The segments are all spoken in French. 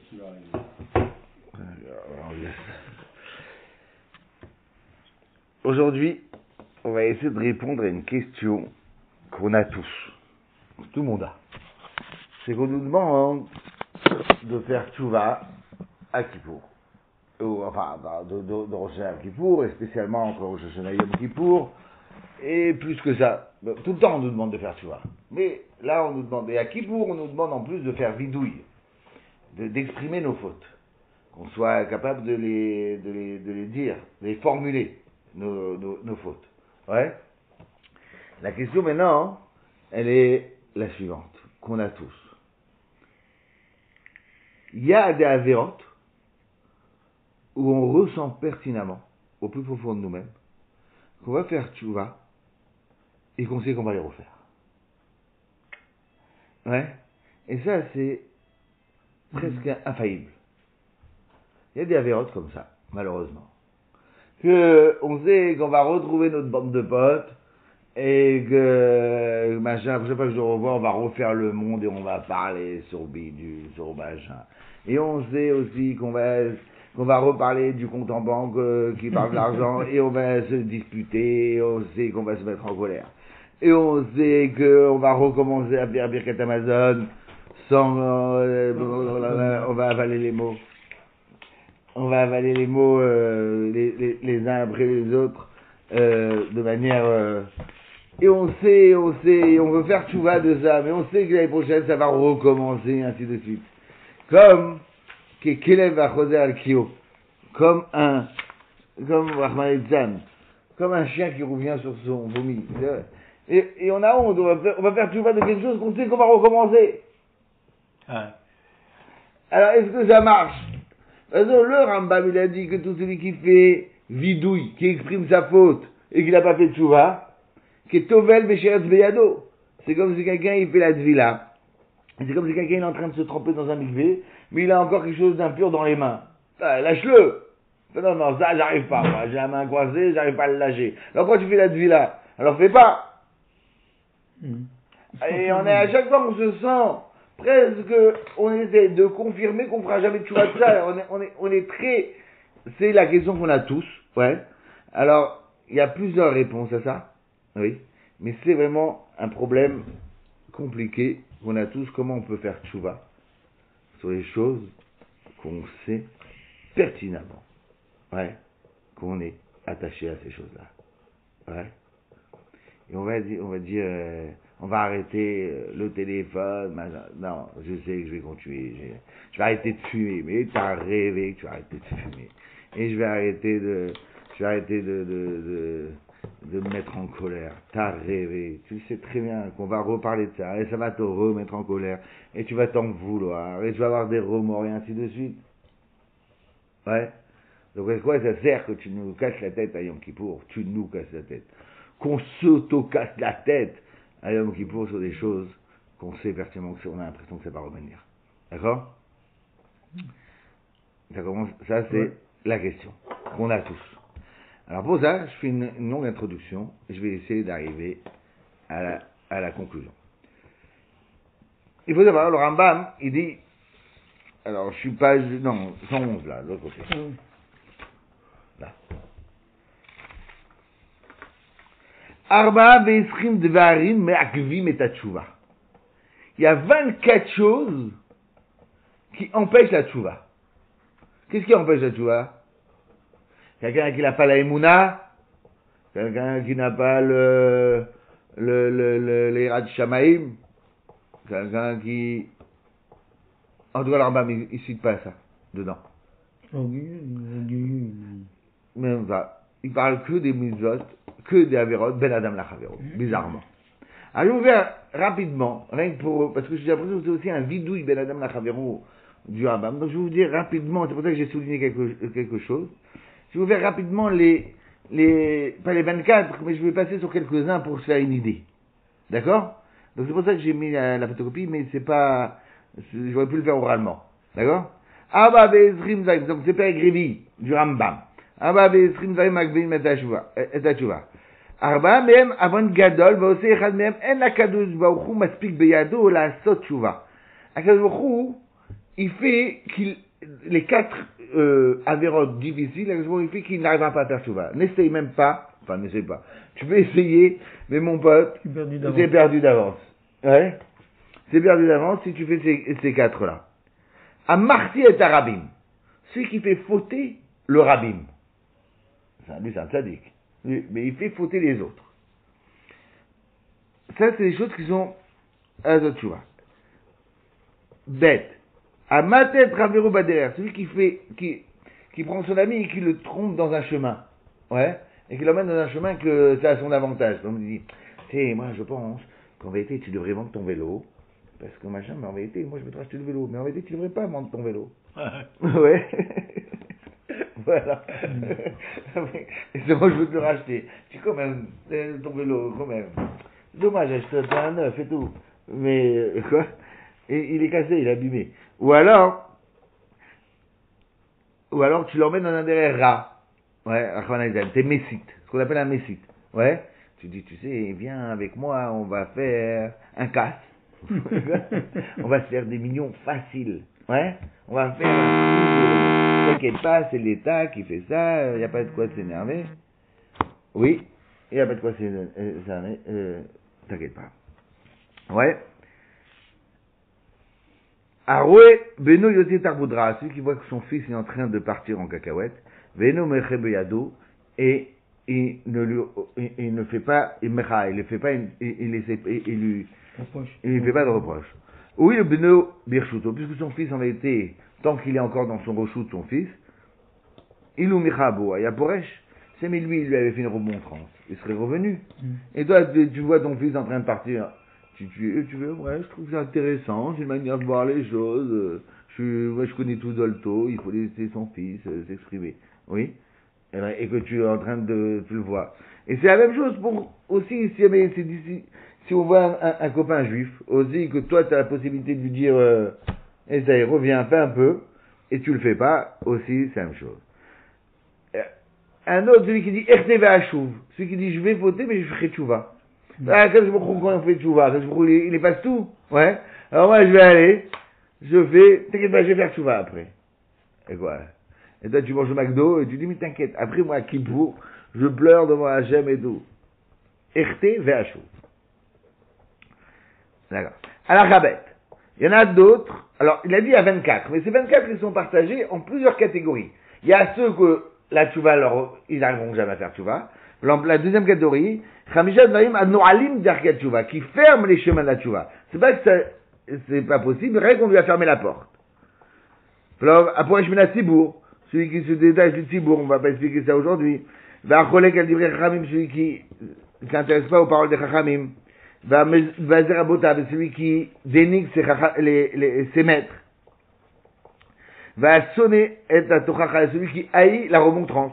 Aujourd'hui, on va essayer de répondre à une question qu'on a tous. Tout le monde a. C'est qu'on nous demande de faire tchouva à Kippour. Enfin, de Rosh Hashanah à Kippour, et spécialement entre Rosh Hashanah et Yom Kippour. Et plus que ça, tout le temps on nous demande de faire tchouva. Mais là on nous demande, et à Kippour on nous demande en plus de faire vidouille, d'exprimer nos fautes. Qu'on soit capable de les dire, de les formuler, nos fautes. Ouais. La question maintenant, elle est la suivante, qu'on a tous. Il y a des avérotes où on ressent pertinemment, au plus profond de nous-mêmes, qu'on va faire tchouva et qu'on sait qu'on va les refaire. Ouais. Et ça, c'est presque infaillible. Il y a des avérotes comme ça, malheureusement. On sait qu'on va retrouver notre bande de potes et que, machin, la prochaine fois que je le revois, on va refaire le monde et on va parler sur bidule, sur machin. Et on sait aussi qu'on va reparler du compte en banque qui parle de l'argent et on va se disputer et on sait qu'on va se mettre en colère. Et on sait qu'on va recommencer à faire Birkat Amazon sans... on va avaler les mots. On va avaler les mots les uns après les autres de manière... et on sait, on veut faire tchouva de ça, mais on sait que l'année prochaine ça va recommencer, ainsi de suite. Comme Kelev Achoser al-Kio, comme Rahman Etzan, comme un chien qui revient sur son vomi. Et on a honte, on va faire tchouva de quelque chose qu'on sait qu'on va recommencer. Ouais. Alors est-ce que ça marche? Le Rambam il a dit que tout celui qui fait vidouille, qui exprime sa faute et qui n'a pas fait de tchouva, qui est tovel besheretz beyado. C'est comme si quelqu'un il fait la tvila. C'est comme si quelqu'un est en train de se tremper dans un mikvé, mais il a encore quelque chose d'impur dans les mains. Lâche-le. Non, ça j'arrive pas, moi. J'ai la main coincée, j'arrive pas à le lâcher. Alors pourquoi tu fais la tvila? Alors fais pas. Et on est à chaque fois on se sent presque, on essaie de confirmer qu'on fera jamais de tchouva de ça. On est très, c'est la question qu'on a tous, ouais. Alors, il y a plusieurs réponses à ça, oui. Mais c'est vraiment un problème compliqué qu'on a tous. Comment on peut faire tchouva sur les choses qu'on sait pertinemment, ouais, qu'on est attaché à ces choses-là, ouais. Et on va dire, on va arrêter le téléphone, non, je sais que je vais continuer, je vais arrêter de fumer, mais t'as rêvé que tu vas arrêter de fumer. Et je vais arrêter de me mettre en colère. T'as rêvé. Tu sais très bien qu'on va reparler de ça, et ça va te remettre en colère, et tu vas t'en vouloir, et tu vas avoir des remords, et ainsi de suite. Ouais. Donc, à quoi ça sert que tu nous casses la tête à Yom Kippour? Tu nous casses la tête. Qu'on s'auto-casse la tête à Yom Kippour sur des choses qu'on sait pertinemment qu'on a l'impression que ça va revenir. D'accord? Ça c'est la question qu'on a tous. Alors pour ça, je fais une longue introduction et je vais essayer d'arriver à la conclusion. Il faut savoir, le Rambam, il dit, alors je suis page, non, 111 là, de l'autre côté. Là. Arba ve'esrim dvarim me'akvim et tchouva. Il y a 24 choses qui empêchent la tchouva. Qu'est-ce qui empêche la tchouva? Quelqu'un qui n'a pas la émouna, quelqu'un qui n'a pas l'Erat Shamaim, quelqu'un qui... En tout cas, l'Arambam, il ne cite pas ça dedans. Même ça. Il parle que des mitzvot, que des avérotes, ben adam lachavero, bizarrement. Alors, je vais vous faire rapidement, rien que pour, parce que j'ai l'impression que c'est aussi un vidouille ben adam lachavero du Rambam. Donc, je vais vous dire rapidement, c'est pour ça que j'ai souligné quelque chose. Je vais vous faire rapidement pas les 24, mais je vais passer sur quelques-uns pour se faire une idée. D'accord? Donc, c'est pour ça que j'ai mis la photocopie, mais c'est pas, j'aurais pu le faire oralement. D'accord? Abba be'ezrim zaim, donc c'est Père Grévi du Rambam. Abba be'ezrim zaim akvim et tchouva. Arba mehem avon gadol, ועושה אחד מהם, אין לקדוש ברוך הוא מספיק בידו לעשות תשובה. הקדוש ברוך הוא, il fait les 4 avérotes difficiles, il fait qu'il n'arrivera pas à faire Tchouva. N'essaye même pas, enfin n'essaye pas. Tu peux essayer, mais mon pote, c'est perdu d'avance. Ouais. C'est perdu d'avance si tu fais ces 4-là. À Marti et à Rabim. Celui qui fait fauter le Rabim. Lui, c'est un tzaddik. Mais il fait fauter les autres. Ça, c'est des choses qui sont à la Tchouva. Bête. À Matet Ravero Bader. Celui qui prend son ami et qui le trompe dans un chemin. Ouais. Et qui l'emmène dans un chemin que ça a son avantage. Donc, il dit, tu sais, moi, je pense qu'en vérité, tu devrais vendre ton vélo. Parce que machin, mais en vérité, moi je vais te racheter le vélo. Mais en vérité, tu ne devrais pas vendre ton vélo. Ouais. Voilà. Et c'est moi je veux te le racheter. Tu quand même, ton vélo, quand même. Dommage, achète un neuf et tout. Mais, quoi? Et il est cassé, il est abîmé. Ou alors tu l'emmènes dans un derrière rat. Ouais, t'es messite. Ce qu'on appelle un messite. Ouais. Tu dis, tu sais, viens avec moi, on va faire un casse. On va se faire des millions faciles. Ouais. On va faire un truc. T'inquiète pas, c'est l'État qui fait ça. Il n'y a pas de quoi s'énerver. Oui. Il n'y a pas de quoi s'énerver. T'inquiète pas. Ouais. Aroué, Beno Yoté Tarboudra, celui qui voit que son fils est en train de partir en cacahuète. Beno Mechebeyado. Et il ne fait pas, il ne fait pas, il ne fait pas de reproche. Oui, le Beno Birchuto, puisque son fils en vérité, tant qu'il est encore dans son rechou de son fils, il ou Michabo, Ayaporesh, c'est mais lui, il lui avait fait une remontrance, il serait revenu. Et toi, tu vois ton fils en train de partir, tu veux, ouais, je trouve que c'est intéressant, c'est une manière de voir les choses, je connais tout Dolto, il faut laisser son fils s'exprimer. Oui. Et que tu es en train de le voir. Et c'est la même chose pour aussi, si on voit un copain juif, aussi que toi tu as la possibilité de lui dire, et ça y est, reviens, fais un peu, et tu le fais pas, aussi c'est la même chose. Un autre, celui qui dit, celui qui dit, je vais voter, mais je ferai tchouva. Ah, quand on fait tchouva, il efface tout, ouais. Alors moi je vais aller, t'inquiète pas, je vais faire tchouva après. Et quoi? Et toi, tu manges au McDo et tu dis, mais t'inquiète, après moi, à Kippour, je pleure devant Hachem et tout. RT, VHO. D'accord. Alors, Rabet. Il y en a d'autres. Alors, il a dit à 24, mais ces 24, ils sont partagés en plusieurs catégories. Il y a ceux que la tchouva, ils n'arriveront jamais à faire tchouva. La deuxième catégorie, Chamisha Dvarim Anoalim Darkat Tchouva, qui ferme les chemins de la tchouva. C'est pas que c'est pas possible, rien qu'on lui a fermé la porte. Alors, après, je mets la Cibourg. Celui qui se détache du Tzibour, on ne va pas expliquer ça aujourd'hui. Va Cholek al Divrei Chachamim, celui qui ne s'intéresse pas aux paroles des Chachamim. Va Zerabotab, celui qui dénigre ses maîtres. Va sonner et la Tochacha, celui qui haït la remontrance.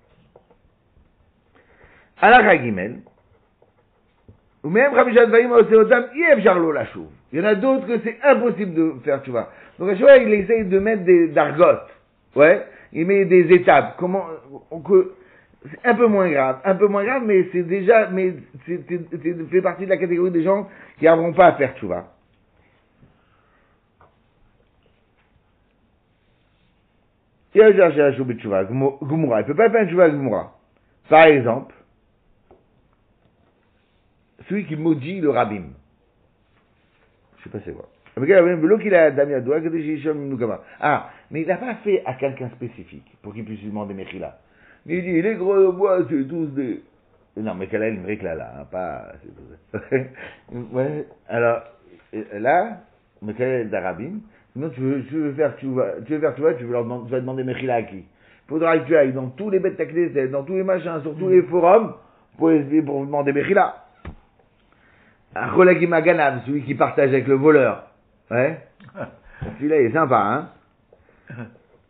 À la Ragimel, ou même Rabijad Vaïm Oseotam, Yev Jarlo la chouve. Il y en a d'autres que c'est impossible de faire, tu vois. Donc à chaque fois, il essaye de mettre d'argotes. Ouais. Il met des étapes. C'est un peu moins grave, mais c'est déjà, c'est fait partie de la catégorie des gens qui n'arriveront pas à faire tchouva. Il a cherché la chouva tchouva, Gumura. Il peut pas faire tchouva Gumura. Par exemple, celui qui maudit le rabbin. Je sais pas c'est quoi. Ah, mais il n'a pas fait à quelqu'un spécifique pour qu'il puisse lui demander Mechila. Mais il dit, les gros de bois, c'est tous des... Non, mais quelle est une vraie là, hein, pas... Ouais, alors, là, mais quelle est d'Arabim? Sinon, tu veux faire tu vas demander Mechila à qui? Il faudra que tu ailles dans tous les bêtes taclés, dans tous les machins, sur tous les forums, pour demander Mechila. Un Cholek Maganav, celui qui partage avec le voleur. Ouais. Celui-là, il est sympa, hein.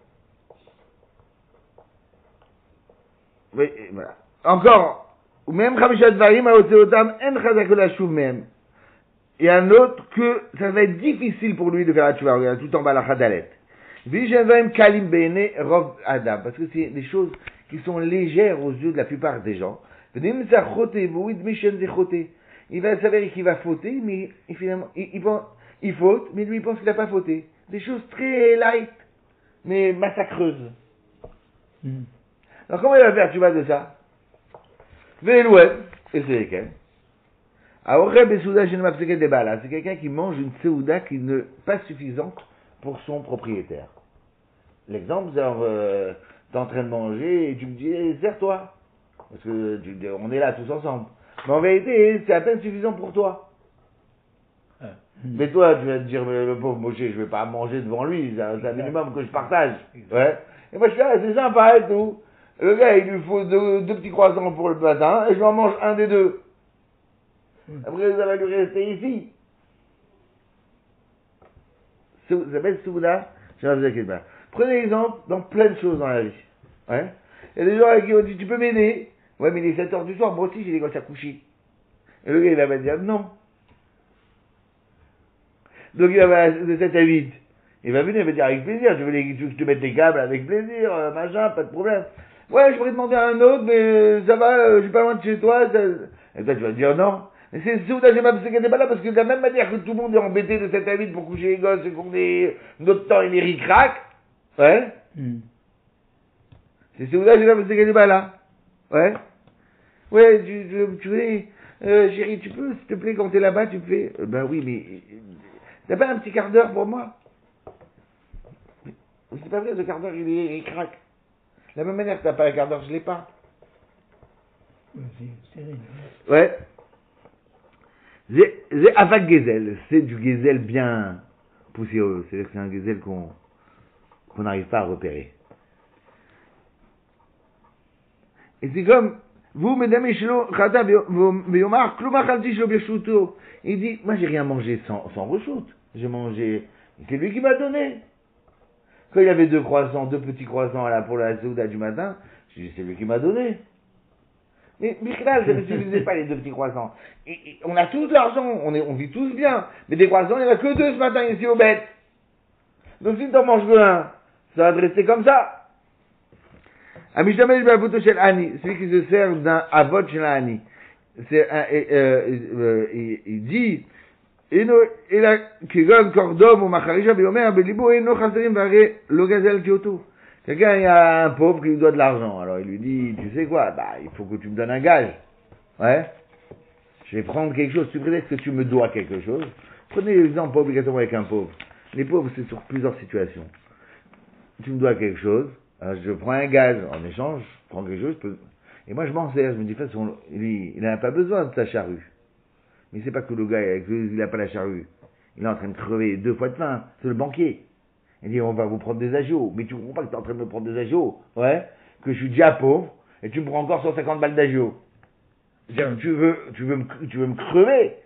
Oui, voilà. Encore, ou même Chamishat Varim, Aoteotam, En Chazakol Shuv même. Il y a un autre que ça va être difficile pour lui de faire la tchouva, regarde, tout en bas la Chadalet. Vishenvaim Kalim Bene Rov Adam, parce que c'est des choses qui sont légères aux yeux de la plupart des gens. Il va s'avérer qu'il va fauter, mais finalement, il faute, mais lui il pense qu'il n'a pas fauté. des choses très light, mais massacreuses. Alors comment il va faire tu vas de ça? Velouet, et c'est lesquels? C'est quelqu'un qui mange une séouda qui n'est pas suffisante pour son propriétaire. L'exemple, c'est t'es en train de manger et tu me dis sers-toi. Parce que on est là tous ensemble. Mais en vérité, c'est à peine suffisant pour toi. Mais toi, tu vas te dire, le pauvre Moshe, je vais pas manger devant lui, c'est un minimum que je partage. Ouais. Et moi je suis là, c'est sympa et tout. Le gars, il lui faut deux petits croissants pour le matin et je m'en mange un des deux. Après, ça va lui rester ici. Ça s'appelle Souda, je ne vous inquiétez pas. Prenez l'exemple dans plein de choses dans la vie. Ouais. Il y a des gens qui ont dit, tu peux m'aider? Ouais, mais il est 7h du soir, moi aussi j'ai des gosses à coucher. Et le gars, il va me dire non. Donc il va de 7 à 8. Il va venir, il va dire avec plaisir, tu veux que je te mette les câbles avec plaisir, machin, pas de problème. Ouais, je pourrais demander à un autre, mais ça va, je suis pas loin de chez toi. Et toi, tu vas te dire non. Mais c'est Souda Jemab n'est pas là parce que de la même manière que tout le monde est embêté de 7 à 8 pour coucher les gosses et qu'on est notre temps il est ric-rac, ouais. C'est Souda Jemab n'est pas là. Ouais. Ouais, tu veux, chérie, tu peux, s'il te plaît, quand t'es là-bas, tu me fais. Ben oui, mais t'as pas un petit quart d'heure pour moi? C'est pas vrai, ce quart d'heure, il craque. De la même manière que t'as pas un quart d'heure, je l'ai pas. Ouais. C'est Avak Gezel. C'est du Gezel bien poussiéreux. C'est-à-dire que c'est un Gezel qu'on n'arrive pas à repérer. Et c'est comme, vous, mesdames et chelo, il dit, moi j'ai rien mangé sans reshoot. J'ai mangé, c'est lui qui m'a donné. Quand il y avait deux petits croissants là pour la souda du matin, je dis c'est lui qui m'a donné. Mais Michel, ça ne suffisait pas les deux petits croissants. Et on a tous l'argent, on vit tous bien. Mais des croissants, il n'y en a que deux ce matin ici au bête. Donc si tu en manges que un, ça va te rester comme ça. Amishamel Babuto Shel Ani, celui qui se sert d'un avot Shel Ani. Il dit, quelqu'un il y a un pauvre qui lui doit de l'argent, alors il lui dit, tu sais quoi, bah il faut que tu me donnes un gage, ouais, je vais prendre quelque chose, tu prétextes que tu me dois quelque chose. Prenez l'exemple pas obligatoirement avec un pauvre, les pauvres c'est sur plusieurs situations. Tu me dois quelque chose, alors je prends un gage, en échange, je prends quelque chose, et moi je m'en sers, je me dis, de toute façon, il n'a pas besoin de sa charrue. Mais c'est pas que le gars, il n'a pas la charrue. Il est en train de crever 2 fois de faim. C'est le banquier. Il dit, on va vous prendre des agios. Mais tu comprends pas que tu es en train de me prendre des agios. Ouais. Que je suis déjà pauvre. Et tu me prends encore 150 balles d'agios. Tu veux me crever.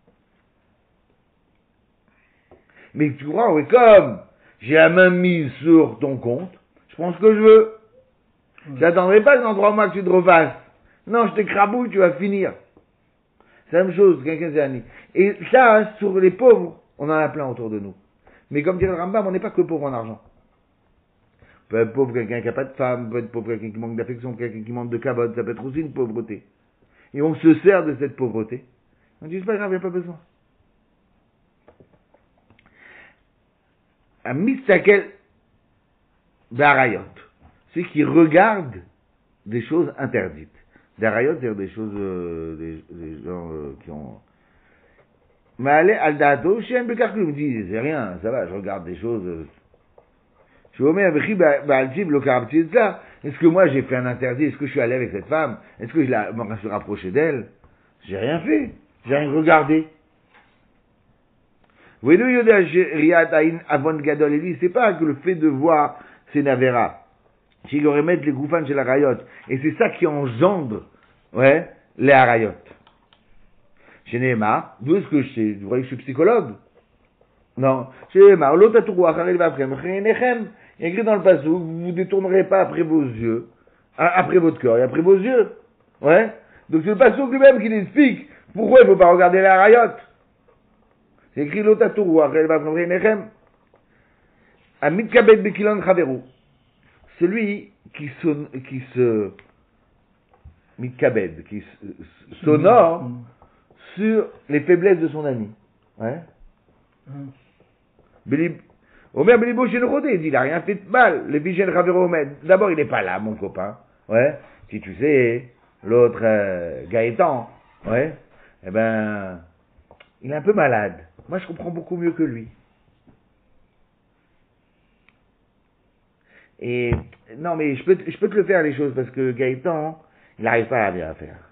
Mais tu crois, oui, comme j'ai la main mise sur ton compte, je prends ce que je veux. J'attendrai pas que dans 3 mois que tu te refasses. Non, je t'écrabouille, tu vas finir. C'est la même chose, quelqu'un s'est ami. Et ça, sur les pauvres, on en a plein autour de nous. Mais comme dit le Rambam, on n'est pas que pauvre en argent. On peut être pauvre quelqu'un qui n'a pas de femme, on peut être pauvre quelqu'un qui manque d'affection, quelqu'un qui manque de cabot, ça peut être aussi une pauvreté. Et on se sert de cette pauvreté. On dit, c'est pas grave, il n'y a pas besoin. Un mitzakel d'arayot. Ceux qui regardent des choses interdites. D'arayot, c'est-à-dire des choses, des gens qui ont... Mais allez, al dato, chez un bekarklou, me dit, c'est rien, ça va, je regarde des choses. Je vous mets un bechi, le carabti de ça. Est-ce que moi j'ai fait un interdit? Est-ce que je suis allé avec cette femme? Est-ce que je me suis rapproché d'elle? J'ai rien fait, j'ai rien regardé. Vous voyez, c'est pas que le fait de voir, c'est Navera. S'il aurait mettre les goufans chez la rayotte. Et c'est ça qui engendre, ouais, les harayot. Chez Nehemar, d'où est-ce que je sais? Vous voyez que je suis psychologue? Non. Chez Nehemar, l'autre à tout roi, il y a écrit dans le passage, vous ne vous détournerez pas après vos yeux, après votre cœur et après vos yeux. Ouais. Donc c'est le passage lui-même qui l'explique pourquoi il ne faut pas regarder la rayotte. C'est écrit l'autre à tout roi, celui qui se mitkabed, qui s'honore sur les faiblesses de son ami. Ouais. Omer Belibo chez il dit, il a rien fait de mal. Le Vigène Ravero Omer. D'abord, il n'est pas là, mon copain. Ouais. Si tu sais, l'autre, Gaëtan, ouais. Eh ben, il est un peu malade. Moi, je comprends beaucoup mieux que lui. Et, non, mais je peux te le faire, les choses, parce que Gaëtan, il n'arrive pas à bien faire.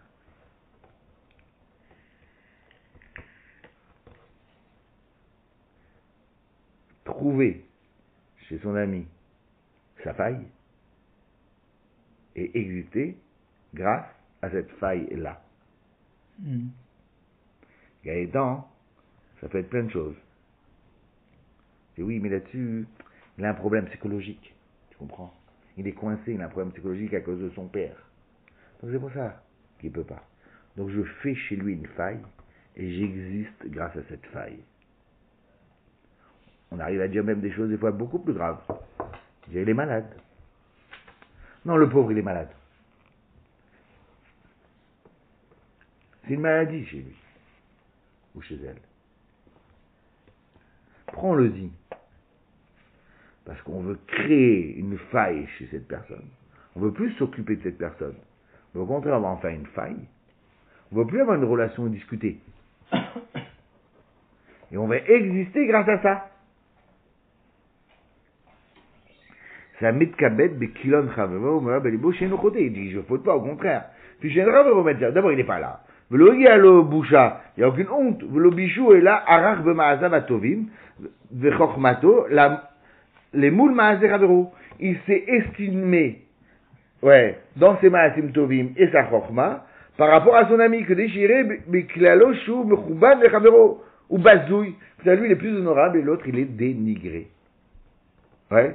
Trouver chez son ami sa faille et exister grâce à cette faille-là. Gaëtan, ça peut être plein de choses. Et oui, mais là-dessus, il a un problème psychologique. Tu comprends? Il est coincé, il a un problème psychologique à cause de son père. Donc c'est pour ça qu'il ne peut pas. Donc je fais chez lui une faille et j'existe grâce à cette faille. On arrive à dire même des choses des fois beaucoup plus graves. Dire il est malade. Non, le pauvre, il est malade. C'est une maladie chez lui. Ou chez elle. Prends-le dit. Parce qu'on veut créer une faille chez cette personne. On veut plus s'occuper de cette personne. Mais au contraire, on va en faire une faille. On ne veut plus avoir une relation discutée. Et on va exister grâce à ça. C'est un mitkabet bekilon chavero belibo chez nos côtés. Il dit, je ne faute pas, au contraire. Puis chez un d'abord, il n'est pas là. Velo yalo boucha, il n'y a aucune honte. Velo bichou est là, arach b'ma'azav atovim, vechokmato, les moules ma'azer chavero. Il s'est estimé, ouais, dans ses ma'asim tovim et sa chokma, par rapport à son ami, que déchiré beklalo chou mechouban vechavero, ou bazouille. Lui, il est plus honorable et l'autre, il est dénigré. Ouais.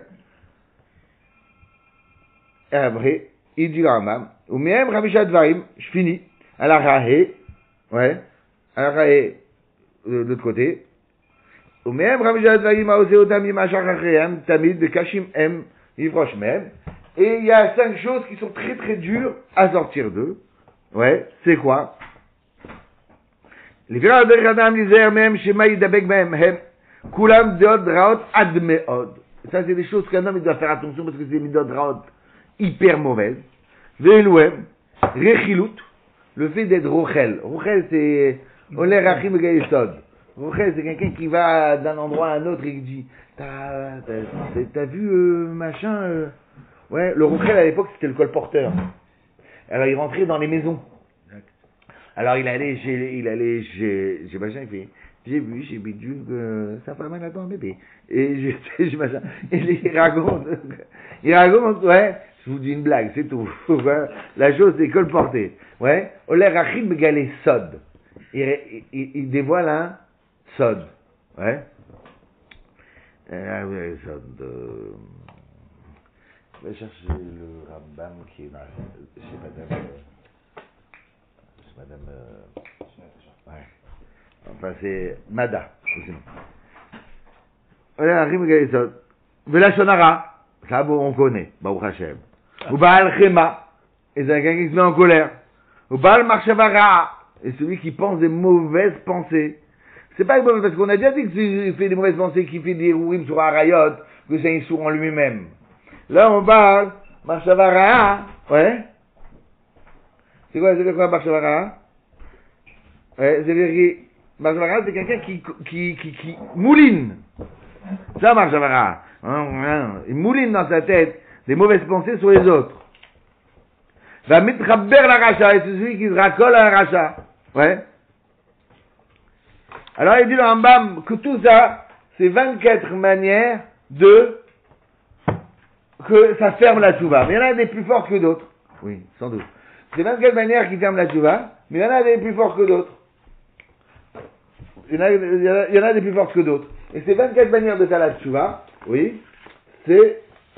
Et après, il dit à Rambam, ou même Rabishat Varim, je finis, à la Rahé, ouais, à la Rahé, de l'autre côté, ou même Rabishat Varim, à Oseotam, Yimachach Achreyam, Tamid, de Kashim M, Yivrosh Mem, et il y a 5 choses qui sont très très dures à sortir d'eux, ouais, c'est quoi? Les Viral de Radam, l'Izer, même, Shema Yidabek Mem, Hem, Kulam, Deod, Raot, Admeod. Ça, c'est des choses qu'un homme, il doit faire attention parce que c'est des Midot, Raot, hyper mauvaise. Ve'elouem, rechilut, le fait d'être rochel. Rochel, c'est Oler Rachim Gaïsod. Rochel, c'est quelqu'un qui va d'un endroit à un autre et qui dit t'as vu machin ouais, le rochel à l'époque c'était le colporteur. Alors il rentrait dans les maisons. Alors il allait chez machin, il fait j'ai vu, j'ai bidule que ça fait mal à ton bébé. Et j'ai machin. Et il raconte, ouais. Je vous dis une blague, c'est tout. La chose c'est colporté. Ouais. Oler Rachim Galé Sod. Il dévoile un Sod. Ouais. Sod. Je vais chercher le Rambam qui est dans, chez Madame. Ouais. Enfin c'est Mada. Oler Rachim Galé Sod. Velachonara. Ça, bon, on connaît. Baruch Hashem. Ou Baal Chema, et c'est quelqu'un qui se met en colère. Ou Baal Marchavara, et celui qui pense des mauvaises pensées. C'est pas mauvais, parce qu'on a déjà dit que s'il fait des mauvaises pensées, qu'il fait des rourim sur Arayot, que c'est un sourd en lui-même. Là, on parle Marchavara, ouais. C'est quoi Marchavara? Ouais, c'est Marchavara, c'est quelqu'un qui mouline. Ça, Marchavara. Il mouline dans sa tête des mauvaises pensées sur les autres. Va mitraber la racha, et c'est celui qui se racole à la racha. Ouais. Alors il dit dans Rambam que tout ça, c'est 24 manières que ça ferme la tchouva. Mais il y en a des plus fortes que d'autres. Oui, sans doute. C'est 24 manières qui ferment la tchouva, mais il y en a des plus fortes que d'autres. Il y en a des plus fortes que d'autres. Et ces 24 manières de faire la tchouva, oui, c'est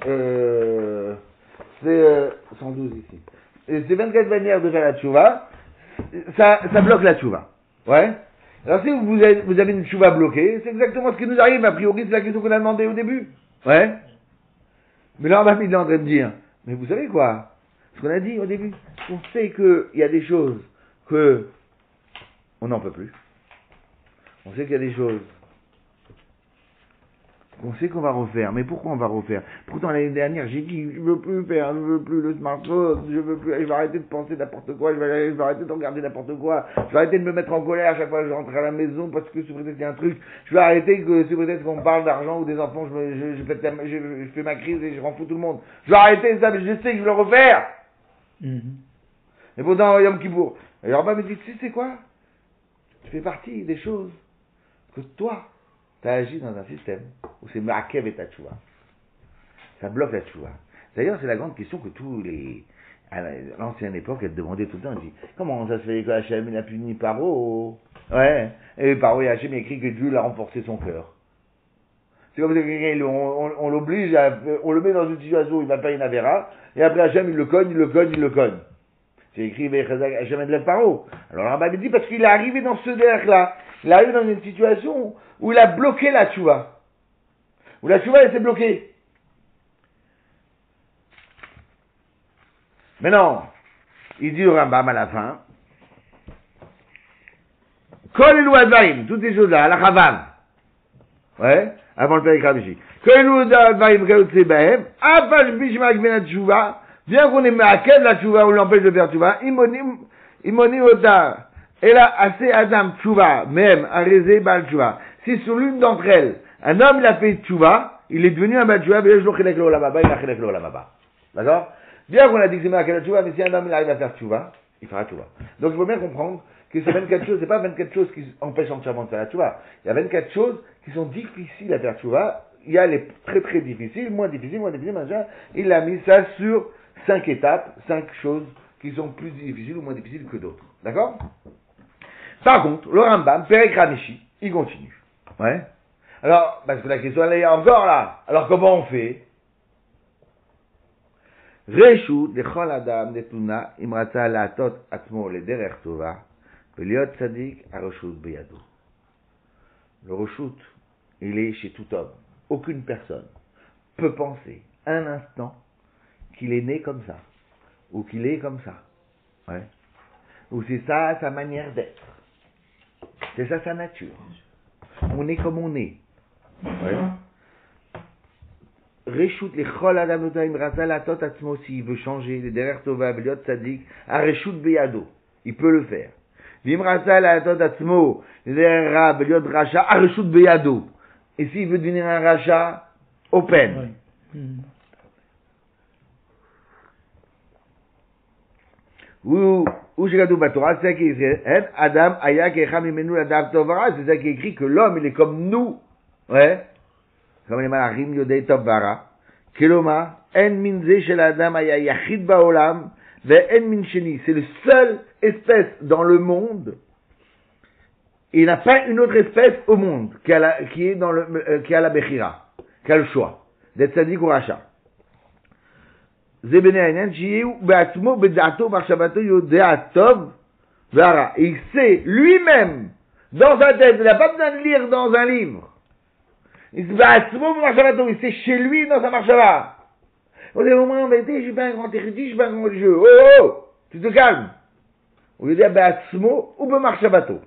112 ici. Et ces 24 manières de faire la tchouva, ça bloque la tchouva. Ouais. Alors si vous avez une tchouva bloquée, c'est exactement ce qui nous arrive. A priori, c'est la question qu'on a demandé au début. Ouais. Mais là, il est en train de dire, mais vous savez quoi? Ce qu'on a dit au début, on sait qu'il y a des choses que on n'en peut plus. On sait qu'il y a des choses qu'on sait qu'on va refaire. Mais pourquoi on va refaire? Pourtant l'année dernière j'ai dit je veux plus faire, je veux plus le smartphone, je vais arrêter de penser n'importe quoi, je vais arrêter de regarder n'importe quoi, je vais arrêter de me mettre en colère à chaque fois que je rentre à la maison parce que sous prétexte qu'il y a un truc, je vais arrêter que sous prétexte qu'on parle d'argent ou des enfants, je fais ma crise et je rends fou tout le monde. Je vais arrêter ça, mais je sais que je vais le refaire. Et pourtant Yom Kippour. Et alors me dit, tu sais quoi? Tu fais partie des choses que toi, tu as agi dans un système où c'est Ma'akev et ta tchouva. Ça bloque la tchouva. D'ailleurs, c'est la grande question que tous les... À l'ancienne époque, elle demandait tout le temps, elle dit, comment ça se fait que Hachem, il a puni Paro? Ouais. Et Paro et Hachem écrit que Dieu l'a renforcé son cœur. C'est comme si on l'oblige, on le met dans une situation où il va pas une avéra, et après Hachem, il le cogne. C'est écrit Hachem de Paro. Alors Rabbi me dit, parce qu'il est arrivé dans ce derrière-là, il est arrivé dans une situation où il a bloqué la tchouva. Où la tchouva, elle s'est bloquée. Mais non, il dit au Rambam à la fin, Kol elu advarim, toutes ces choses-là, la chavav. Ouais, avant le Père Krabishi. Kol elu advarim kayotse bahem, afal bishma gvena tchouva, bien qu'on ait ma'akev la tchouva ou l'empêche de faire tchouva, imoni ota, elle a assez adam tchouva, même, arezé bal tchouva. Si sur l'une d'entre elles, un homme il a fait tchouva, il est devenu un bal tchouva, mais je l'ai lo lamaba, il a chilek lo lamaba. D'accord? Bien qu'on a dit que c'est ma'akev la tchouva, mais si un homme il arrive à faire tchouva, il fera tchouva. Donc il faut bien comprendre que ces 24 choses, c'est pas 24 choses qui empêchent entièrement de faire la tchouva. Il y a 24 choses qui sont difficiles à faire tchouva. Il y a les très très difficiles, moins difficiles, machin. Il a mis ça sur 5 étapes, 5 choses qui sont plus difficiles ou moins difficiles que d'autres. D'accord? Par contre, le Rambam, Perek Ramishi, il continue. Ouais. Alors, parce que la question elle est encore là. Alors comment on fait? Reshut lechol adam netuna imrata la'atot atzmo lederech tova veliot tzadik hareshut beyado. Le reshut, il est chez tout homme. Aucune personne peut penser un instant qu'il est né comme ça, ou qu'il est comme ça. Ouais. Ou c'est ça sa manière d'être. C'est ça sa nature. On est comme on est. Ouais. Reshut lechol adam netuna imrata la'atot atzmo, s'il veut changer les derech tova veliot tzadik hareshut beyado, il peut le faire. Vimrata la'atot atzmo lederech ra veliot rasha hareshut beyado. Et s'il veut devenir un rachat, open. Ou Shekatu Batora, c'est ça qui est écrit. Adam ayak echam imenu ladav tovara, c'est ça qui est écrit que l'homme il est comme nous. Ouais. Comme les malachim yodei tovara. Keloma, en minze shel Adam aya yachid baolam, ve en min sheni. C'est le seul espèce dans le monde. Il n'y a pas une autre espèce au monde qui a la Bechira, qui a le choix d'être sadique ou rachat. Et il sait lui-même, dans sa tête, il n'a pas besoin de lire dans un livre. Il sait chez lui dans sa marchava. Au moment où on a été, je suis pas un grand érudit, je suis pas un grand religieux. Oh, tu te calmes. Au lieu de dire Be'atzmo ou Be'marchavato.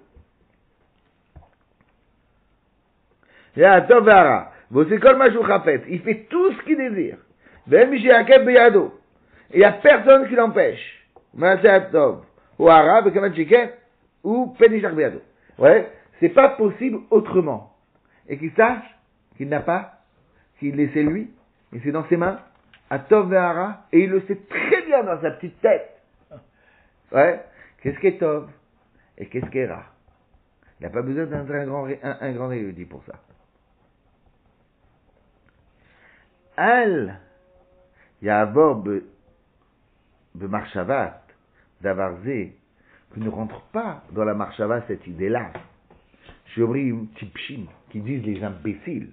Il fait tout ce qu'il désire. Il n'y a personne qui l'empêche. Ouais, c'est pas possible autrement. Et qu'il sache qu'il n'a pas, qu'il est lui, et c'est dans ses mains, à Tov Ve'ara, et il le sait très bien dans sa petite tête. Ouais, qu'est-ce qui est Tov et qu'est-ce qui est Ra. Il n'a pas besoin d'un grand érudit pour ça. Al Ya'avor b'marshavat d'avarze, que ne rentre pas dans la marshava cette idée-là. Shomrim tipshim, qui disent les imbéciles.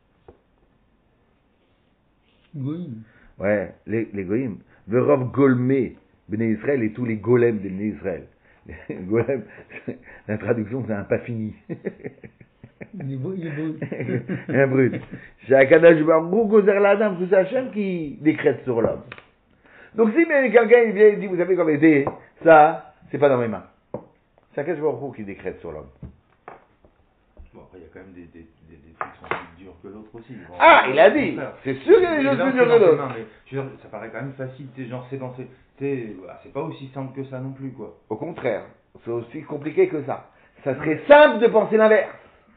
Goïm. Ouais, les goïm. Verov golmé, Bnei Israël et tous les golems de Bnei Israël. Golem, la traduction c'est un pas fini. Il est beau. Un brut. C'est Akadash Baruch gozer l'Adam, c'est Hachem qui décrète sur l'homme. Donc si quelqu'un il vient et dit, vous savez comment c'est, ça, c'est pas dans mes mains. C'est Akadash Baruch qui décrète sur l'homme. Bon, après il y a quand même des trucs sensibles. durs que l'autre aussi. Bon, Ah, il a dit. contraire. C'est sûr qu'il y a des choses plus dures que d'autres. Mais je veux dire, ça paraît quand même facile, genre c'est dans c'est pas aussi simple que ça non plus, quoi. Au contraire, c'est aussi compliqué que ça. Ça serait simple de penser l'inverse.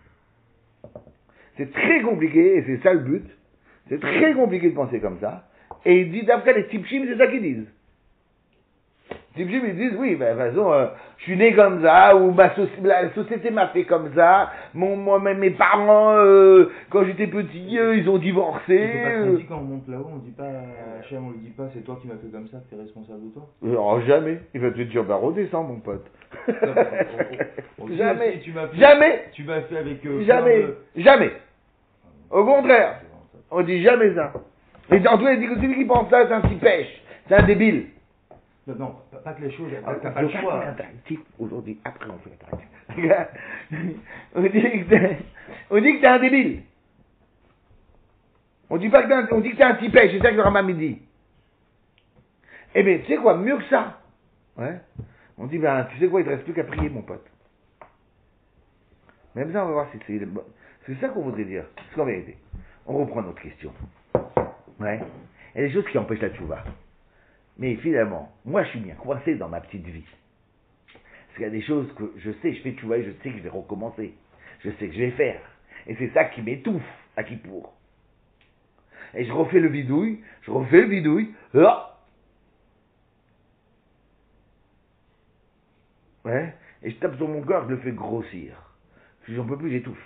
C'est très compliqué, et c'est ça le but. C'est très compliqué de penser comme ça. Et il dit, d'après les tipchim, c'est ça qu'ils disent. Les tipchim, ils disent, oui, ben, de toute façon, je suis né comme ça, ou la société m'a fait comme ça, mes parents, quand j'étais petit, ils ont divorcé. C'est pas ce qu'on dit quand on monte là-haut, on dit pas, Hachem, on lui dit pas, c'est toi qui m'as fait comme ça, t'es responsable de toi. Alors, jamais. Il va te dire, bah, redescends, mon pote. Jamais. Tu m'as fait, Jamais. Tu m'as fait avec... Jamais. Jamais. Au contraire. On dit jamais ça. Et en tout cas, il dit que celui qui pense ça, c'est un petit pêche. C'est un débile. Non, pas que les choses, t'as pas le choix. Aujourd'hui, après on fait l'interactif. On dit que t'es un débile. On dit pas que on dit que t'es un petit pêche, c'est ça que le Rambam dit. Eh bien, tu sais quoi, mieux que ça. Ouais. On dit, ben, tu sais quoi, il te reste plus qu'à prier, mon pote. Même ça, on va voir si c'est ça qu'on voudrait dire. Parce qu'en vérité, on reprend notre question. Ouais. Il y a des choses qui empêchent la tchouva. Mais finalement, moi je suis bien coincé dans ma petite vie. Parce qu'il y a des choses que je sais, je fais tchouva et je sais que je vais recommencer. Je sais que je vais faire. Et c'est ça qui m'étouffe à Kippour. Et je refais le bidouille, ah ouais, et je tape sur mon cœur, je le fais grossir. Si j'en peux plus, j'étouffe.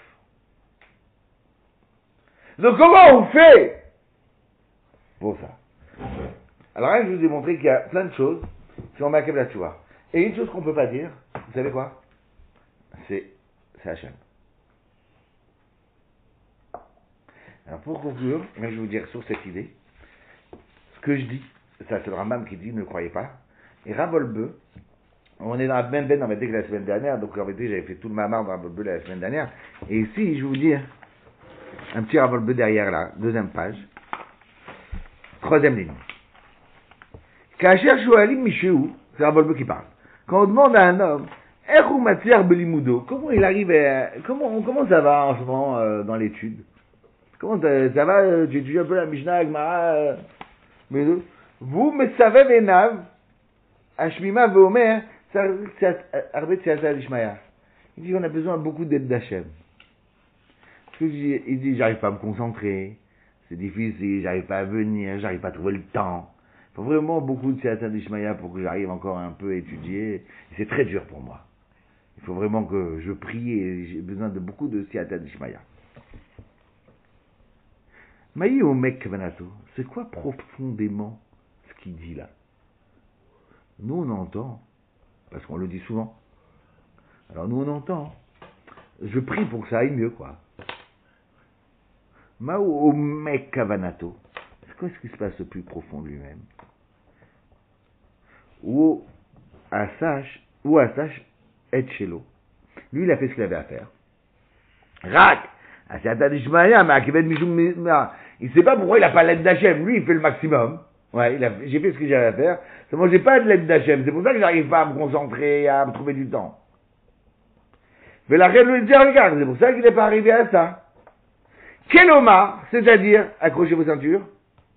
Donc comment on fait pour ça? Alors là, je vous ai montré qu'il y a plein de choses qui ont marqué la tchouva. Et une chose qu'on ne peut pas dire, vous savez quoi? C'est Hachem. Alors pour conclure, je vais vous dire sur cette idée, ce que je dis, ça c'est le Rambam qui dit, ne le croyez pas, et Ravolbeu, on est dans la même veine en fait que la semaine dernière, donc en fait j'avais fait tout le mamar de Ravolbeu la semaine dernière, et ici je vais vous dire, un petit Ravolbeu derrière là, deuxième page, troisième ligne. Kacher Shoalim Mishéou, c'est Ravolbeu qui parle. Quand on demande à un homme, Erou Matiar Belimudo, comment il arrive à, comment ça va en ce moment dans l'étude? Comment ça va? Tu étudies un peu la Mishnah, Agmara, mais vous, mais savez Venav, Hashmima Veomer, Arbet Siata Lishmaya. Il dit on a besoin beaucoup d'aide d'Hachem. Il dit j'arrive pas à me concentrer, c'est difficile, j'arrive pas à venir, j'arrive pas à trouver le temps. Il faut vraiment beaucoup de Siata Lishmaya pour que j'arrive encore un peu à étudier. Et c'est très dur pour moi. Il faut vraiment que je prie et j'ai besoin de beaucoup de Siata Lishmaya. Maï au mec Kavanato, c'est quoi profondément ce qu'il dit là? Nous on entend, parce qu'on le dit souvent. Alors nous on entend. Je prie pour que ça aille mieux, quoi. Mao au mec Kavanato, c'est quoi ce qui se passe au plus profond de lui-même? Ou à Sache et Chelo. Lui il a fait ce qu'il avait à faire. Rak! Il sait pas pourquoi il n'a pas l'aide d'Hachem. Lui, il fait le maximum. Ouais, j'ai fait ce que j'avais à faire. Moi, j'ai pas de l'aide d'Hachem. C'est pour ça que j'arrive pas à me concentrer, à me trouver du temps. Mais la reine lui dit, regarde, c'est pour ça qu'il n'est pas arrivé à ça. Keloma, c'est-à-dire, accrochez vos ceintures.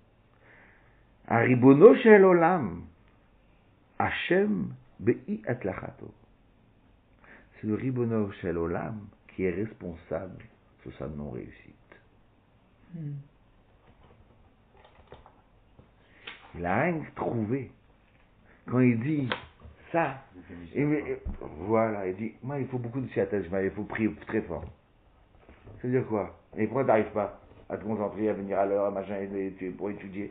Aribono shel olam. Hachem be'i atlachato. C'est le Ribono shel olam qui est responsable de sa non-réussite. Il a rien trouvé. Quand il dit ça, voilà, il dit, moi il faut beaucoup de siatagement, il faut prier très fort. C'est-à-dire quoi? Et pourquoi tu n'arrives pas à te concentrer, à venir à l'heure, à machin, pour étudier?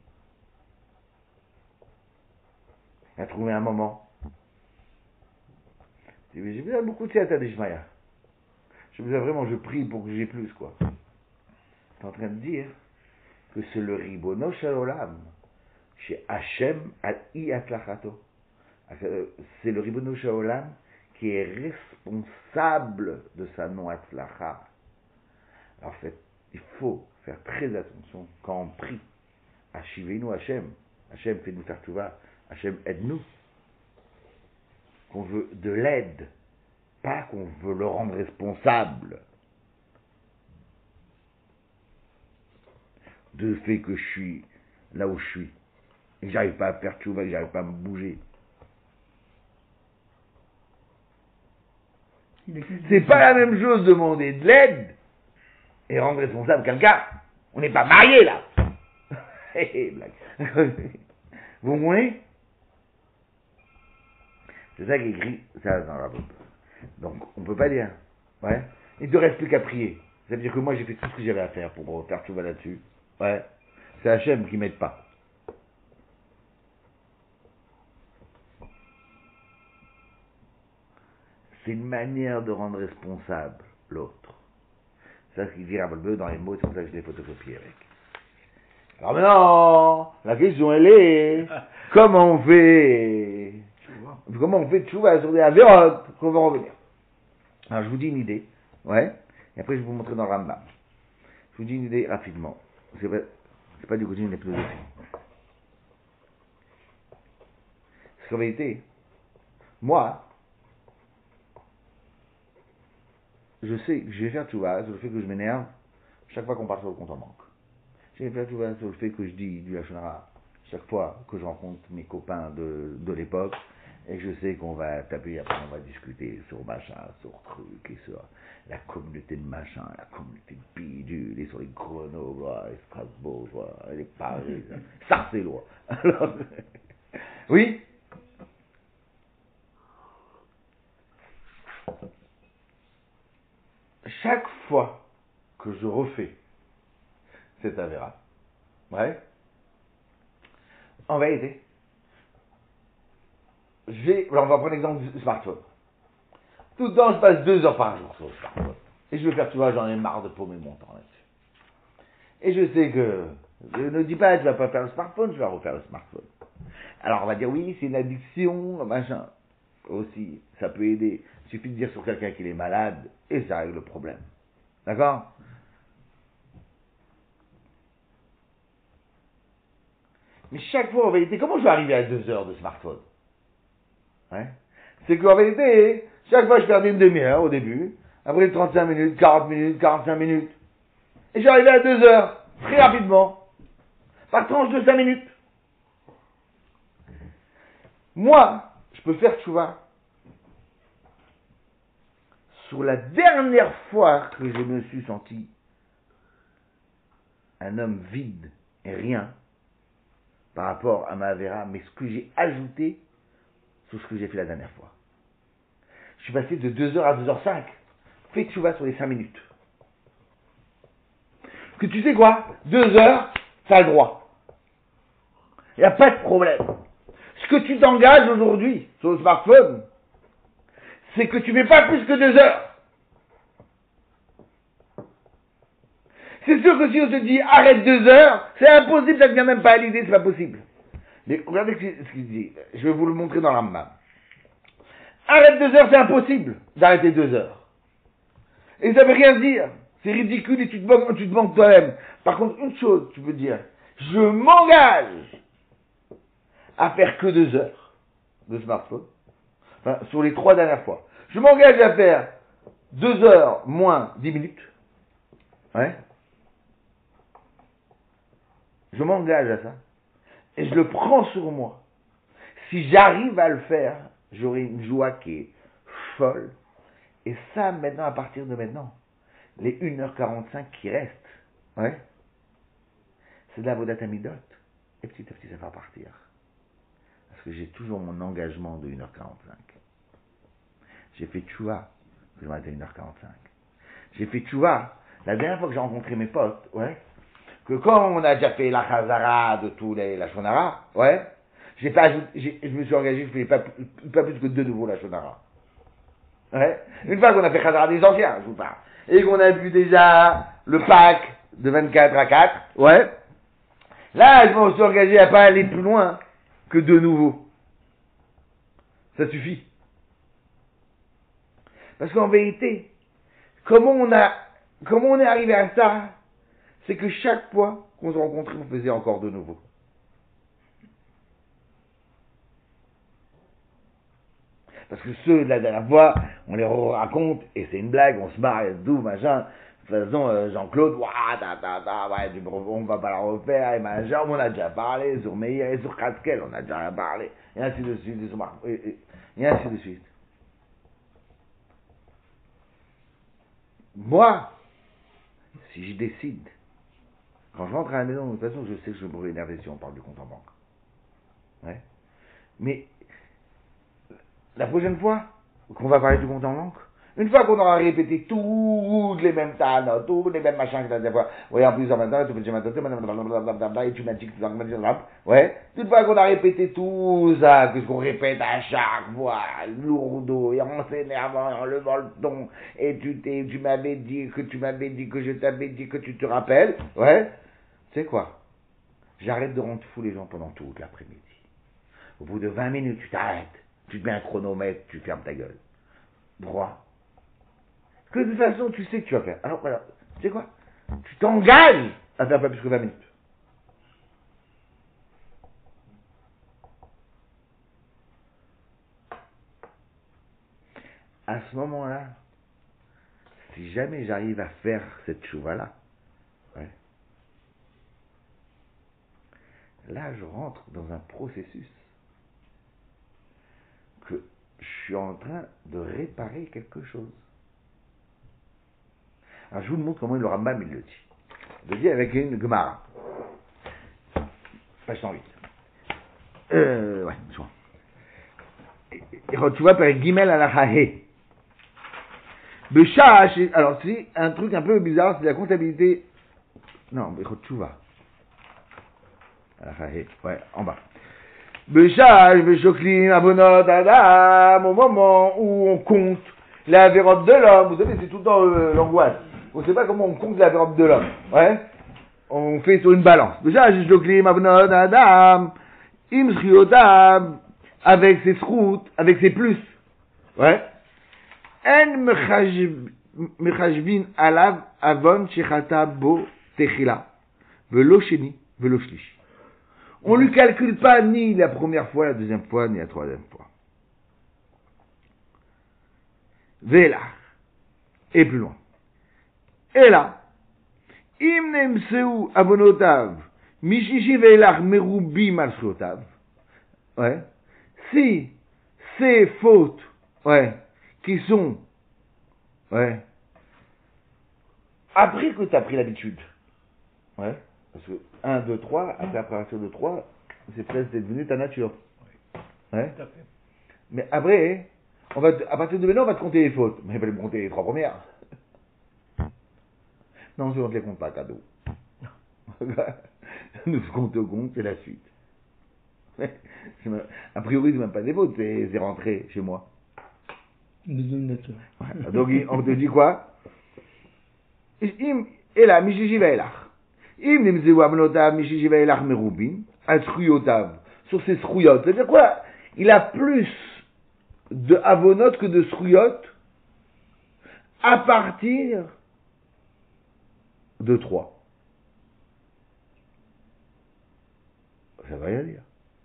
À trouver un moment. J'ai besoin de beaucoup de siatagement. J'ai besoin vraiment, je prie pour que j'ai plus, quoi. Tu es en train de dire que c'est le Ribono Shel Olam, chez Hachem al-I Atlachato. C'est le Ribono Shel Olam qui est responsable de sa non-Atlacha. Alors, en fait, il faut faire très attention quand on prie. Hashivenu Hachem. Hachem, fais-nous faire tchouva. Hachem, aide-nous. Qu'on veut de l'aide. Pas qu'on veut le rendre responsable. de fait que je suis là où je suis, et que j'arrive pas à faire tchouva, et que j'arrive pas à me bouger. C'est pas la même chose demander de l'aide et rendre responsable quelqu'un. On n'est pas mariés là. Vous comprenez? C'est ça qui est écrit ça dans la Bible. Donc on peut pas dire. Ouais. Il ne reste plus qu'à prier. Ça veut dire que moi j'ai fait tout ce que j'avais à faire pour faire tout là-dessus. Ouais. C'est Hachem qui m'aide pas. C'est une manière de rendre responsable l'autre. C'est ce qu'il dit Rabbi dans les mots, c'est pour ça que je l'ai photocopié avec. Alors maintenant, la question elle est, comment on fait tchouva sur des avérotes qu'on va revenir. Alors je vous dis une idée, ouais, et après je vais vous montrer dans le Rambam. Je vous dis une idée rapidement. C'est pas du côté de la philosophie. Parce qu'en vérité, moi, je sais que je vais faire tchouva sur le fait que je m'énerve chaque fois qu'on part sur le compte en banque. Je vais faire tchouva sur le fait que je dis du lachon hara chaque fois que je rencontre mes copains de l'époque et je sais qu'on va taper, après on va discuter sur machin, sur truc et sur la communauté de machin, la communauté de bidule et sur les Grenoblois, les Strasbourgeois, les Paris, Sarcellois. Alors, oui. Chaque fois que je refais cette avéra, ouais, en vérité, on va prendre l'exemple du smartphone. Tout le temps, je passe 2 heures par jour sur le smartphone. Et je veux faire, tu vois, j'en ai marre de paumer mon temps là-dessus. Et je sais que, je ne dis pas, tu vas pas faire le smartphone, je vais refaire le smartphone. Alors on va dire, oui, c'est une addiction, machin. Aussi, ça peut aider. Il suffit de dire sur quelqu'un qu'il est malade, et ça règle le problème. D'accord? Mais chaque fois, en vérité, comment je vais arriver à 2 heures de smartphone? Ouais. C'est qu'en vérité, chaque fois je perdais une demi-heure au début, après 35 minutes, 40 minutes, 45 minutes. Et j'arrivais à 2 heures, très rapidement, par tranche de 5 minutes. Moi, je peux faire tchouva sur la dernière fois que je me suis senti un homme vide et rien par rapport à ma avéra, mais ce que j'ai ajouté sur ce que j'ai fait la dernière fois. Je suis passé de 2 heures à 2h05. Fais tchouva sur les 5 minutes. Parce que tu sais quoi? 2 heures, t'as le droit. Il n'y a pas de problème. Ce que tu t'engages aujourd'hui sur le smartphone, c'est que tu ne fais pas plus que 2 heures. C'est sûr que si on te dit arrête 2 heures, c'est impossible, ça ne vient même pas à l'idée, c'est pas possible. Mais regardez ce qu'il dit. Je vais vous le montrer dans la Rambam. Arrête 2 heures, c'est impossible d'arrêter 2 heures. Et ça veut rien dire. C'est ridicule et tu te manques toi-même. Par contre, une chose, tu peux dire, je m'engage à faire que 2 heures de smartphone. Enfin, sur les 3 dernières fois. Je m'engage à faire 2 heures moins 10 minutes. Ouais. Je m'engage à ça. Et je le prends sur moi. Si j'arrive à le faire, j'aurai une joie qui est folle. Et ça, maintenant, à partir de maintenant, les 1h45 qui restent, ouais, c'est de la Avodat Hamidot. Et petit à petit, ça va partir. Parce que j'ai toujours mon engagement de 1h45. J'ai fait tchouva, que je m'arrête à 1h45. J'ai fait tchouva, la dernière fois que j'ai rencontré mes potes, ouais, que quand on a déjà fait la chazara de tous les la shonara, ouais, je me suis engagé, je ne faisais pas plus que 2 nouveaux la shonara. Ouais. Une fois qu'on a fait chazara des anciens, je vous parle, et qu'on a vu déjà le pack de 24 à 4, ouais, là, je me suis engagé à pas aller plus loin que 2 nouveaux. Ça suffit. Parce qu'en vérité, comment on est arrivé à ça? C'est que chaque fois qu'on se rencontrait, on faisait encore de nouveau. Parce que ceux de la dernière fois, on les raconte, et c'est une blague, on se marre, et tout, machin. De toute façon, Jean-Claude, ouais, on va pas la refaire, et machin, on a déjà parlé, sur Meir et sur Kaskel, on a déjà parlé, et ainsi de suite, et ainsi de suite. Moi, si je décide, quand je rentre à la maison, de toute façon, je sais que je me énerver si on parle du compte en banque. Ouais. Mais, la prochaine fois qu'on va parler du compte en banque, une fois qu'on aura répété toutes les mêmes tannes, tous les mêmes machins que la dernière fois, ouais, en plus en même temps, et tu m'as dit que tu ouais, une fois qu'on a répété tout ça, que ce qu'on répète à chaque fois, lourdeau, et en s'énervant, et en levant le ton, et tu m'avais dit que je t'avais dit que tu te rappelles, ouais, tu sais quoi, j'arrête de rendre fou les gens pendant toute l'après-midi. Au bout de 20 minutes, tu t'arrêtes, tu te mets un chronomètre, tu fermes ta gueule. Droit. Que de toute façon, tu sais que tu vas faire. Alors, voilà, tu sais quoi? Tu t'engages à faire pas plus que 20 minutes. À ce moment-là, si jamais j'arrive à faire cette chouva-là, ouais, là, je rentre dans un processus que je suis en train de réparer quelque chose. Alors, je vous montre comment le Rambam il le dit. Il le dit avec une Gemara. Page 108. Ouais, c'est bon. Et tu vois, par Gimel à la Hahe. Alors, c'est un truc un peu bizarre, c'est la comptabilité. Non, mais tu vois. À la Hahe, ouais, en bas. Beshash, Beshoklim, Abonot, Adam, au moment où on compte la vérobe de l'homme. Vous savez, c'est tout le temps l'angoisse. On ne sait pas comment on compte la vérobe de l'homme. Ouais. On fait sur une balance. Beshash, Beshoklim, Abonot, Adam, Imsriotam, avec ses sroutes, avec ses plus. Ouais. En mechashvin alav avon shechata bo techila. Velo sheni, velo shlishi. On ne lui calcule pas ni la première fois, la deuxième fois, ni la troisième fois. Vela. Et plus loin. Et là, im nemseu avonotav, mishishi velach merubim al shlotav. Ouais. Si ces fautes, ouais, qui sont, ouais, après que tu as pris l'habitude, ouais, parce que 1, 2, 3, après à partir de 3, c'est presque devenu ta nature. Ouais. Mais après, à partir de maintenant, on va te compter les fautes. Mais il va te compter les 3 premières. Non, je ne te les compte pas, cadeau. Nous, ce qu'on te compte, c'est la suite. A priori, c'est même pas des fautes, c'est rentré chez moi. Deuxième nature. Ouais. Donc, on te dit quoi? Et là, Mishishi Vaelach. Im nemzeu abnotav Mishishi Vaelach merubim, al sruyotav, sur ses sruyot. C'est-à-dire quoi? Il a plus de avonot que de sruyot à partir de 3. Ça va rien dire.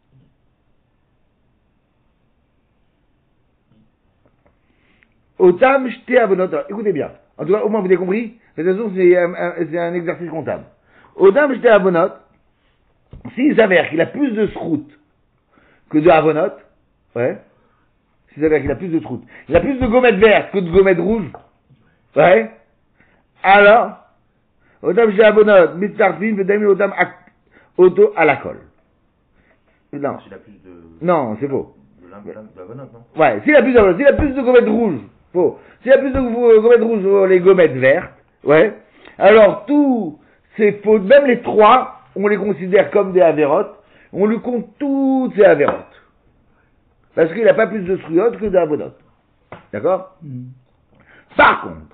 Otam shte avonot. Écoutez bien. En tout cas, au moins vous avez compris. De toute façon, c'est un exercice comptable. Otam shte avonot. S'il s'avère qu'il a plus de srout que de avonot, ouais. S'il s'avère qu'il a plus de srout, il a plus de gommettes vertes que de gommettes rouges, ouais. Alors, otam shte avonot, mitzarfin, vedami otam auto à la colle. Non. S'il a plus de... Non, c'est faux. De l'avonote, non? Ouais, s'il a plus de gommettes rouges, faux. S'il a plus de gommettes rouges sur les gommettes vertes, ouais. Alors, tous ces fautes, même les 3, on les considère comme des avérotes, on lui compte toutes ces avérotes. Parce qu'il n'a pas plus de sruyot que d'avonotes. D'accord? Par contre,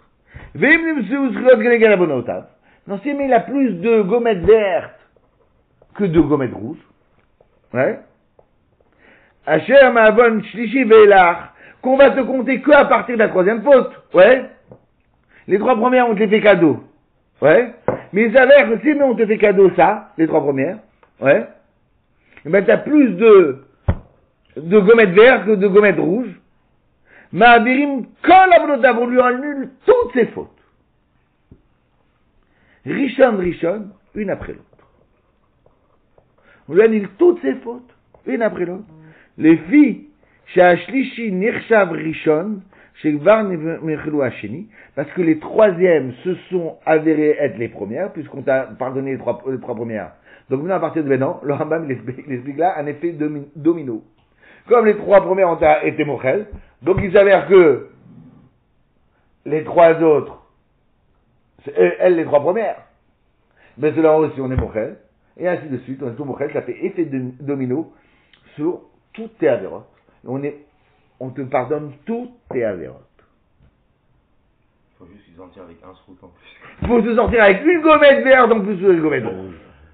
non, si mais il a plus de gommettes vertes que de gommettes rouges, ouais. Asher ma'avon shlishi ve'elach, qu'on va te compter que à partir de la 3e faute, ouais. Les 3 premières, on te les fait cadeau, ouais. Mais il s'avère que si mais on te fait cadeau ça, les 3 premières, ouais. Et ben t'as plus de gommettes vertes que de gommettes rouges. Ma'avirim kol avnotav, on lui annule toutes ses fautes. Rishon, une après l'autre. On lui annule toutes ses fautes, une après l'autre. Les filles, Shashlishi Nirshav Rishon, Shekvar Mechelou Hasheni, parce que les troisièmes se sont avérées être les premières, puisqu'on t'a pardonné les trois premières. Donc maintenant, à partir de maintenant, le Rambam il explique là un effet domino. Comme les trois premières ont été mochel, donc il s'avère que les trois autres, elles les trois premières, mais cela aussi on est mochel, et ainsi de suite, on est tout mochel, ça fait effet domino sur toutes tes avérotes. On te pardonne toutes tes avérotes. Il faut juste qu'ils en tirent avec un srout en plus. Il faut se sortir avec une gommette verte en plus sur une gommette rouge.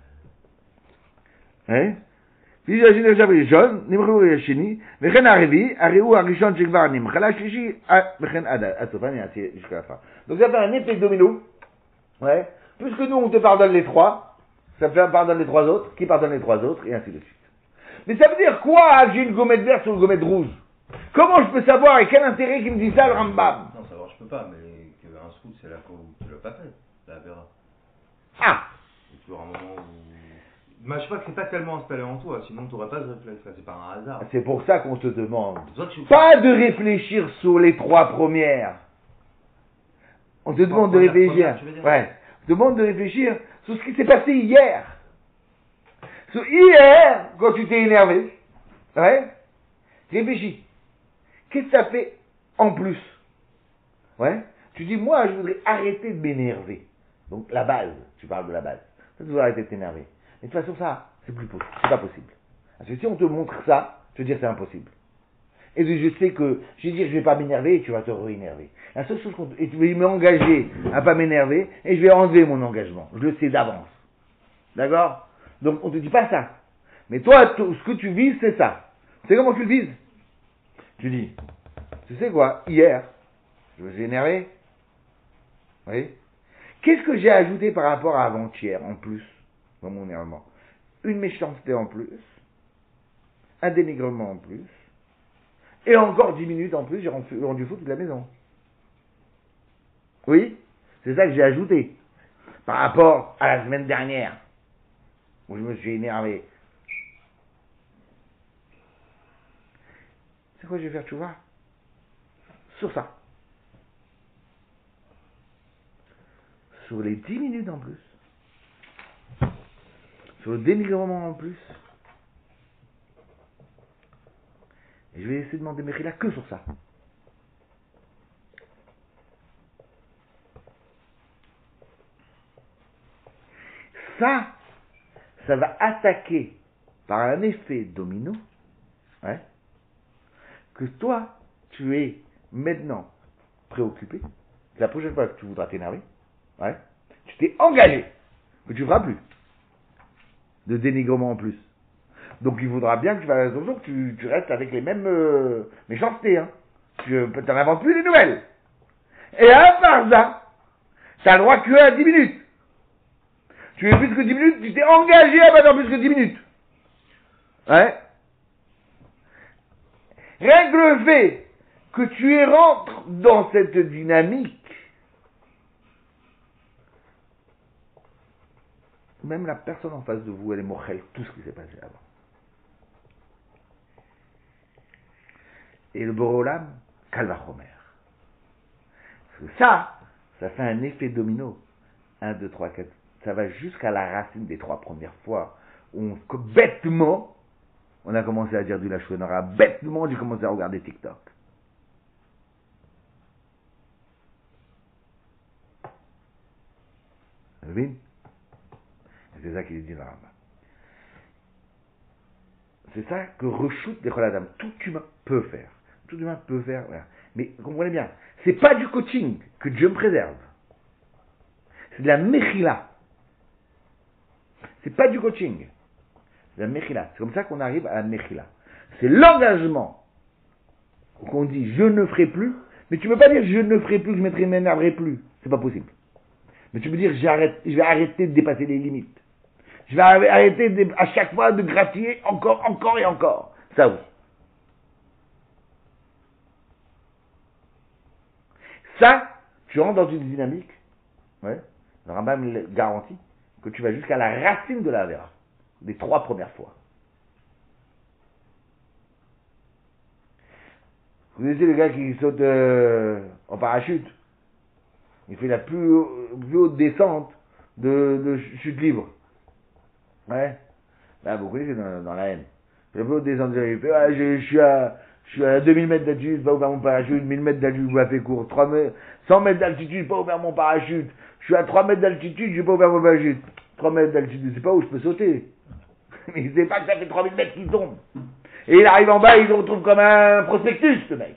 Hein? Puis j'agis déjà Rishon, Nimrou Yashini, Vechen Arevi, Areu Arishon Shekvar Nimchala Shishi, Vechen Atofan, et jusqu'à la fin. Donc ça fait un effet domino. Ouais. Puisque nous on te pardonne les trois, ça fait un pardonne les trois autres, qui pardonne les trois autres, et ainsi de suite. Mais ça veut dire quoi, j'ai une gommette verte sur une gommette rouge? Comment je peux savoir, et quel intérêt qui me dit ça le Rambam? Non, savoir je peux pas, mais qu'un srout c'est la fois où tu l'as pas fait, la verra. Ah! Il y a toujours un moment où... Bah, je crois que c'est pas tellement installé en toi, sinon tu n'aurais pas de réflexe, c'est pas un hasard. C'est pour ça qu'on te demande. Tu... Pas de réfléchir sur les trois premières. On te demande de réfléchir. Ouais. On te demande de réfléchir sur ce qui s'est passé hier. Sur hier, quand tu t'es énervé. Ouais. Réfléchis. Qu'est-ce que ça fait en plus? Ouais. Tu dis, moi, je voudrais arrêter de m'énerver. Donc, la base. Tu parles de la base. Tu voudrais arrêter de t'énerver. Mais de toute façon, ça, c'est plus possible. C'est pas possible. Parce que si on te montre ça, je veux dire c'est impossible. Et je sais que, je vais dire je vais pas m'énerver et tu vas te réénerver. La seule chose et tu vas m'engager à pas m'énerver et je vais enlever mon engagement. Je le sais d'avance. D'accord? Donc on te dit pas ça. Mais toi, ce que tu vises, c'est ça. Tu sais comment tu le vises? Tu dis, tu sais quoi, hier, je me suis énervé. Oui? Qu'est-ce que j'ai ajouté par rapport à avant-hier en plus? Dans mon énervement. Une méchanceté en plus, un dénigrement en plus, et encore 10 minutes en plus, j'ai rendu fou toute la maison. Oui, c'est ça que j'ai ajouté, par rapport à la semaine dernière, où je me suis énervé. C'est quoi je vais faire, tu vois? Sur ça. Sur les 10 minutes en plus. Sur le dénigrement en plus. Et je vais essayer de demander Mechila que sur ça. Ça va attaquer par un effet domino, ouais, que toi, tu es maintenant préoccupé. La prochaine fois que tu voudras t'énerver, ouais, tu t'es engagé que tu ne feras plus de dénigrement en plus. Donc il faudra bien que tu fasses attention, que tu restes avec les mêmes méchancetés. Hein. Tu n'en inventes plus des nouvelles. Et à part ça, tu n'as le droit que à 10 minutes. Tu fais plus que 10 minutes, tu t'es engagé à pas faire plus que 10 minutes. Ouais. Rien que le fait que tu rentres dans cette dynamique, même la personne en face de vous, elle est mochel, tout ce qui s'est passé avant. Et le Borolam, Kalvachomer. Parce que ça fait un effet domino. 1, 2, 3, 4. Ça va jusqu'à la racine des 3 premières fois où bêtement, on a commencé à dire du Lachonara. Bêtement, j'ai commencé à regarder TikTok. Vous voyez? C'est ça qu'il dit là. C'est ça que reshoot des Choladam. Tout humain peut faire. Tout humain peut faire. Voilà. Mais comprenez bien, c'est pas du coaching que Dieu me préserve. C'est de la mechila. C'est pas du coaching. C'est de la mechila. C'est comme ça qu'on arrive à la mechila. C'est l'engagement qu'on dit je ne ferai plus. Mais tu ne peux pas dire je ne ferai plus, je ne m'énerverai plus. C'est pas possible. Mais tu peux dire je vais arrêter de dépasser les limites. Je vais arrêter à chaque fois de gratter encore et encore. Ça oui. Ça, tu rentres dans une dynamique, ouais, Le Rambam il garantit que tu vas jusqu'à la racine de la Avera, les 3 premières fois. Vous connaissez le gars qui saute en parachute? Il fait la plus haute descente de chute libre. Ouais. Là, vous connaissez dans la haine. La plus haute descente, il fait, ah, je suis à 2000 mètres d'altitude, pas ouvert mon parachute, 1000 mètres d'altitude, je fait court, 100 mètres d'altitude, pas ouvert mon parachute, je suis à 3 mètres d'altitude, j'ai pas ouvert mon parachute. 3 mètres d'altitude, je sais pas où je peux sauter. Mais il sait pas que ça fait 3000 mètres qu'il tombe. Et il arrive en bas, il se retrouve comme un prospectus, ce mec.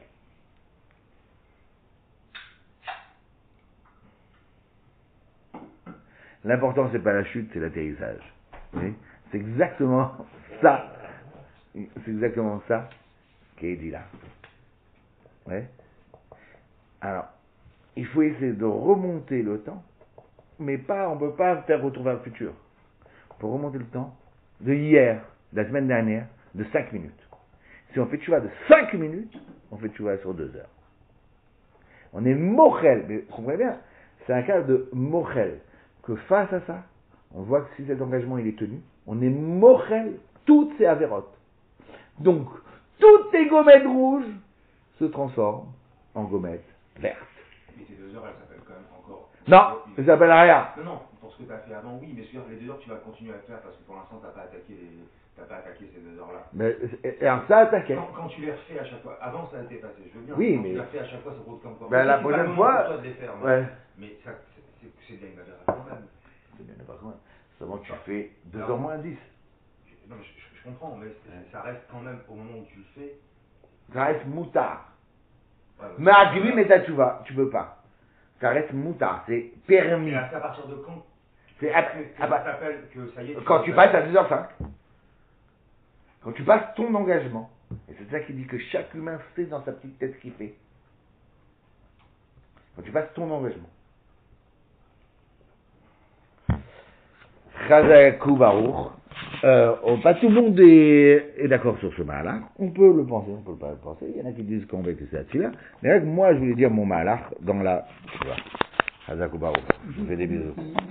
L'important, c'est pas la chute, c'est l'atterrissage. C'est exactement ça. C'est exactement ça qui est dit là. Ouais. Alors, il faut essayer de remonter le temps, mais pas, on peut pas faire retrouver un futur. On peut remonter le temps de hier, de la semaine dernière, de 5 minutes. Si on fait tchouva de 5 minutes, on fait tchouva sur 2 heures. On est mochel, mais vous comprenez bien, c'est un cas de mochel, que face à ça, on voit que si cet engagement il est tenu, on est mochel toutes ces avérotes. Donc, toutes les gommettes rouges se transforment en gommettes vertes. Mais ces 2 heures, elles s'appellent quand même encore. Non, elles s'appellent rien. Non, pour ce que tu as fait avant, oui, mais sur les 2 heures, tu vas continuer à faire parce que pour l'instant, tu n'as pas attaqué ces 2 heures-là. Mais alors ça attaquait. Quand tu les refais à chaque fois, avant ça a été passé, je veux bien. Oui, quand mais. tu les refais à chaque fois, ça pose comme quoi. Ben, la prochaine fois. Toi de les faire, ouais. Mais ça, c'est bien une affaire quand même. C'est bien pas quand même. Seulement tu fais 2 heures moins 10. Non, mais je comprends, mais ça reste quand même au moment où tu le fais. Ça reste moutard. Ouais, mais à Gvi, mais tu vas, tu peux pas. Ça reste moutard, c'est permis. C'est à partir de quand C'est ça s'appelle que ça y est. Quand tu passes à 2h05. Quand tu passes ton engagement. Et c'est ça qui dit que chaque humain sait dans sa petite tête ce qu'il fait. Quand tu passes ton engagement. Chazakou Baruch. Pas tout le monde est d'accord sur ce malach. On peut le penser, on peut pas le penser. Il y en a qui disent qu'on va que c'est là. Mais moi, je voulais dire mon malach dans la. Chazakou Baruch. Je vous fais des bisous.